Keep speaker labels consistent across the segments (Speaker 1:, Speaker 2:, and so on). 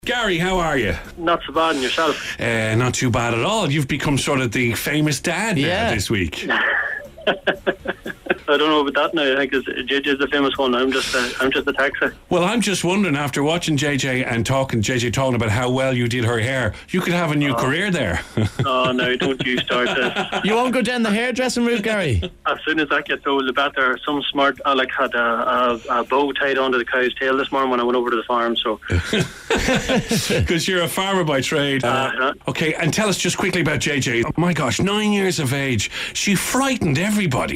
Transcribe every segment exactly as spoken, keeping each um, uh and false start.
Speaker 1: Gary, how are you?
Speaker 2: Not so bad, and yourself?
Speaker 1: Uh, not too bad at all. You've become sort of the famous dad
Speaker 3: Yeah.
Speaker 1: now this week.
Speaker 2: I don't know about that now. I think J J's the famous one. I'm just a, I'm just a taxi.
Speaker 1: Well, I'm just wondering, after watching J J and talking, J J talking about how well you did her hair, you could have a new career there.
Speaker 2: Oh no, don't you start this.
Speaker 3: You won't go down the hairdressing route, Gary?
Speaker 2: As soon as that gets old, the better. Some smart Alec had a, a, a bow tied onto the cow's tail this morning when I went over to the farm. So,
Speaker 1: Because you're a farmer by trade.
Speaker 2: Uh,
Speaker 1: okay, and tell us just quickly about J J. Oh my gosh, nine years of age. She frightened everybody.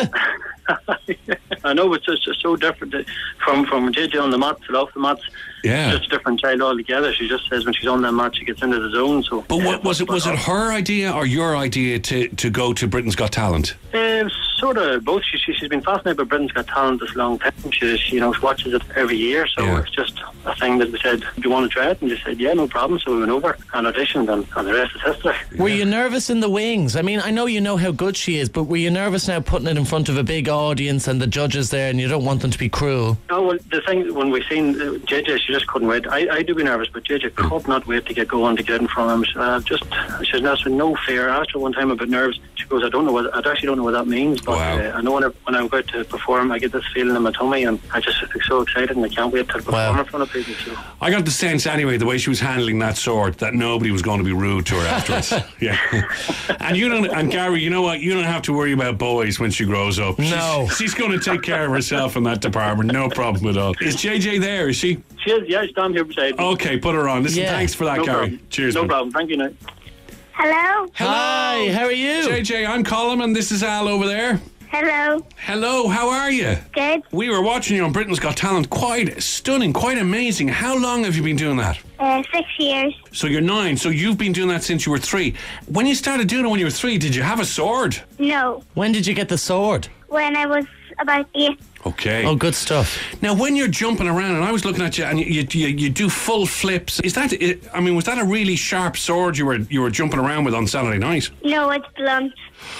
Speaker 2: I know it's just, just so different from from J J on the mats and off the mats.
Speaker 1: Yeah.
Speaker 2: Just a different child altogether. She just says when she's on that mat, she gets into the zone. So,
Speaker 1: But what was it? Was it her idea or your idea to, to go to Britain's Got Talent?
Speaker 2: Uh, sort of both. She, she, she's been fascinated by Britain's Got Talent this long time. She, she, you know, she watches it every year, so
Speaker 1: Yeah.
Speaker 2: it's just a thing that we said, do you want to try it? And she said, yeah, no problem. So we went over and auditioned, and, and the rest is history.
Speaker 3: Were you nervous in the wings? I mean, I know you know how good she is, but were you nervous now putting it in front of a big audience and the judges there, and you don't want them to be cruel?
Speaker 2: No, well, the thing, when we seen uh, J J, she just couldn't wait. I, I do be nervous, but J J could not wait to get going, to get in front of him. Uh, just, she has no fear. I asked her one time about nerves. She goes, I don't know what, I actually don't know what that means, but
Speaker 1: Wow.
Speaker 2: uh, I know when, I, when I'm about to perform, I get this feeling in my tummy, and I just feel so excited, and I can't wait to perform
Speaker 3: Wow.
Speaker 2: in front of people. So.
Speaker 1: I got the sense anyway, the way she was handling that sword, that nobody was going to be rude to her afterwards. Yeah. And you don't, and Gary, you know what? You don't have to worry about boys when she grows up.
Speaker 3: No.
Speaker 1: She's, she's going to take care of herself in that department. No problem at all. Is J J there? Is she?
Speaker 2: She is, yeah, she's down here beside me.
Speaker 1: Okay, put her on. Listen,
Speaker 3: Yeah.
Speaker 1: thanks for that,
Speaker 2: No
Speaker 1: Gary.
Speaker 2: problem.
Speaker 1: Cheers,
Speaker 2: No
Speaker 1: man.
Speaker 2: problem. Thank you, now.
Speaker 4: Hello?
Speaker 3: Hi, how are you?
Speaker 1: J J, I'm Colin, and this is Al over there.
Speaker 4: Hello.
Speaker 1: Hello, how are you?
Speaker 4: Good.
Speaker 1: We were watching you on Britain's Got Talent. Quite stunning, quite amazing. How long have you been doing that?
Speaker 4: Uh, six years.
Speaker 1: So you're nine, so you've been doing that since you were three. When you started doing it when you were three, did you have a sword?
Speaker 4: No.
Speaker 3: When did you get the sword?
Speaker 4: When I was about eight.
Speaker 1: Okay.
Speaker 3: Oh, good stuff.
Speaker 1: Now, when you're jumping around, and I was looking at you, and you you, you do full flips. Is that? I mean, was that a really sharp sword you were you were jumping around with on Saturday night?
Speaker 4: No, it's blunt.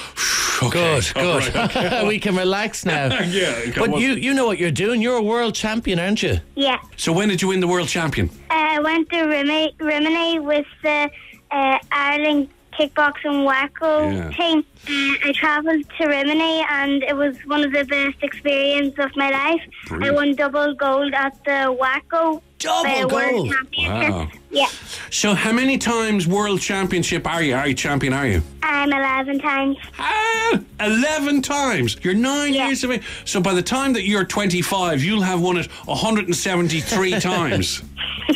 Speaker 1: Okay.
Speaker 3: Good,
Speaker 1: All
Speaker 3: good.
Speaker 1: right, okay.
Speaker 3: We can relax now.
Speaker 1: Yeah, come
Speaker 3: But
Speaker 1: on.
Speaker 3: you, you know what you're doing. You're a world champion, aren't you?
Speaker 4: Yeah.
Speaker 1: So when did you win the world champion?
Speaker 4: I went to Rimini, Rimini with the uh, Ireland kickboxing wacko
Speaker 1: Yeah.
Speaker 4: team. Uh, I travelled to Rimini, and it was one of the best experiences of my life.
Speaker 1: Brilliant.
Speaker 4: I won double gold at the wacko
Speaker 3: Double
Speaker 4: uh, World
Speaker 3: gold?
Speaker 4: Championship.
Speaker 1: Wow.
Speaker 4: Yeah.
Speaker 1: So how many times world championship are you? Are you champion? Are you?
Speaker 4: I'm eleven times.
Speaker 1: Ah, eleven times. You're nine
Speaker 4: Yeah.
Speaker 1: years of age. So by the time that you're twenty-five, you'll have won it one hundred seventy-three times.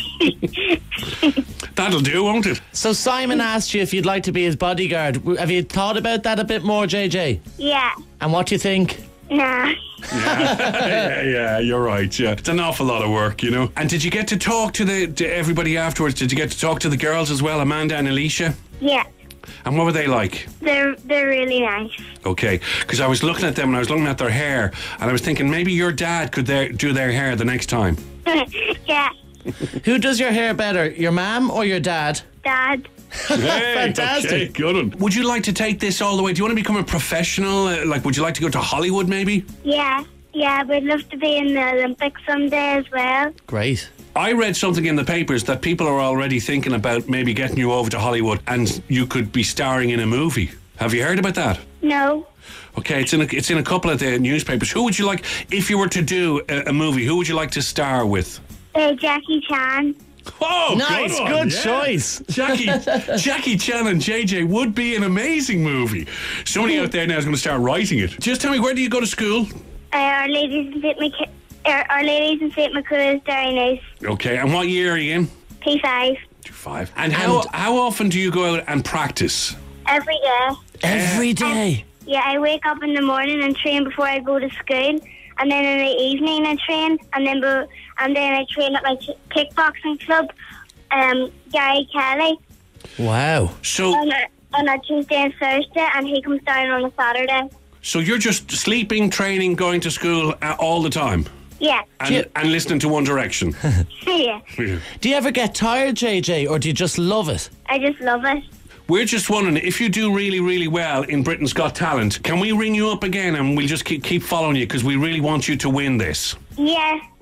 Speaker 1: That'll do, won't it?
Speaker 3: So Simon asked you if you'd like to be his bodyguard. W- Have you thought about that a bit more, J J?
Speaker 4: Yeah.
Speaker 3: And what do you think?
Speaker 4: Nah.
Speaker 1: yeah, yeah, you're right. Yeah, it's an awful lot of work, you know. And did you get to talk to the to everybody afterwards? Did you get to talk to the girls as well, Amanda and Alicia?
Speaker 4: Yeah.
Speaker 1: And what were they like?
Speaker 4: They're they're really nice.
Speaker 1: Okay, because I was looking at them and I was looking at their hair, and I was thinking maybe your dad could their, do their hair the next time.
Speaker 4: Yeah.
Speaker 3: Who does your hair better, your mum or your dad?
Speaker 4: Dad.
Speaker 1: Hey,
Speaker 3: Fantastic.
Speaker 1: okay, good one. Would you like to take this all the way? Do you want to become a professional? Uh, like, would you like to go to Hollywood maybe?
Speaker 4: Yeah. Yeah, we'd love to be in the Olympics someday as well.
Speaker 3: Great.
Speaker 1: I read something in the papers that people are already thinking about maybe getting you over to Hollywood and you could be starring in a movie. Have you heard about that?
Speaker 4: No.
Speaker 1: Okay, it's in a, it's in a couple of the newspapers. Who would you like, if you were to do a, a movie, who would you like to star with?
Speaker 4: Uh, Jackie Chan.
Speaker 1: Oh,
Speaker 3: Nice,
Speaker 1: one,
Speaker 3: good
Speaker 1: yeah.
Speaker 3: choice.
Speaker 1: Jackie Jackie Chan and J J would be an amazing movie. Somebody out there now is going to start writing it. Just tell me, where do you go to school?
Speaker 4: Uh, Our Ladies in Saint Mac- uh, Our Ladies in Saint McCool is very nice.
Speaker 1: Okay, and what year are you in?
Speaker 4: P five.
Speaker 1: Five. And how
Speaker 3: And-
Speaker 1: how often do you go out and practice?
Speaker 4: Every day.
Speaker 3: Every day.
Speaker 4: Yeah, I wake up in the morning and train before I go to school, and then in the evening I train, and then bo- and then I train at my ch- kickboxing club, um, Gary Kelly,
Speaker 3: Wow.
Speaker 1: So
Speaker 4: on a, on a Tuesday and Thursday, and he comes down on a Saturday.
Speaker 1: so you're just sleeping, training, going to school uh, all the time?
Speaker 4: Yeah.
Speaker 1: And,
Speaker 3: Yeah.
Speaker 1: and listening to One Direction.
Speaker 4: Yeah.
Speaker 3: Do you ever get tired, J J, or do you just love it?
Speaker 4: I just love it.
Speaker 1: We're just wondering, if you do really, really well in Britain's Got Talent, can we ring you up again and we'll just keep, keep following you because we really want you to win this?
Speaker 4: Yeah.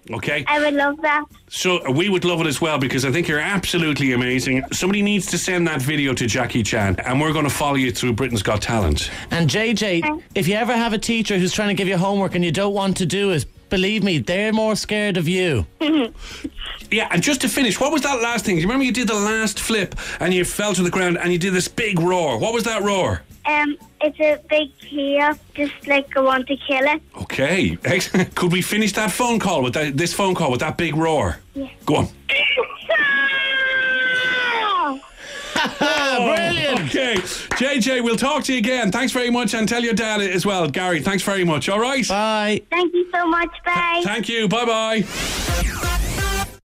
Speaker 1: Okay?
Speaker 4: I would love that.
Speaker 1: So we would love it as well because I think you're absolutely amazing. Somebody needs to send that video to Jackie Chan and we're going to follow you through Britain's Got Talent.
Speaker 3: And J J, if you ever have a teacher who's trying to give you homework and you don't want to do it, believe me, they're more scared of you.
Speaker 1: Yeah, and just to finish, what was that last thing? Do you remember you did the last flip and you fell to the ground and you did this big roar? What was that roar?
Speaker 4: Um, it's a big chaos, just like I want to kill it.
Speaker 1: Okay, excellent. Could we finish that phone call with that, this phone call with that big roar?
Speaker 4: Yeah.
Speaker 1: Go on.
Speaker 3: Brilliant.
Speaker 1: Okay, J J, we'll talk to you again. Thanks very much, and tell your dad as well, Gary. Thanks very much. All right.
Speaker 3: Bye.
Speaker 4: Thank you so much. Bye.
Speaker 1: Thank you. Bye bye.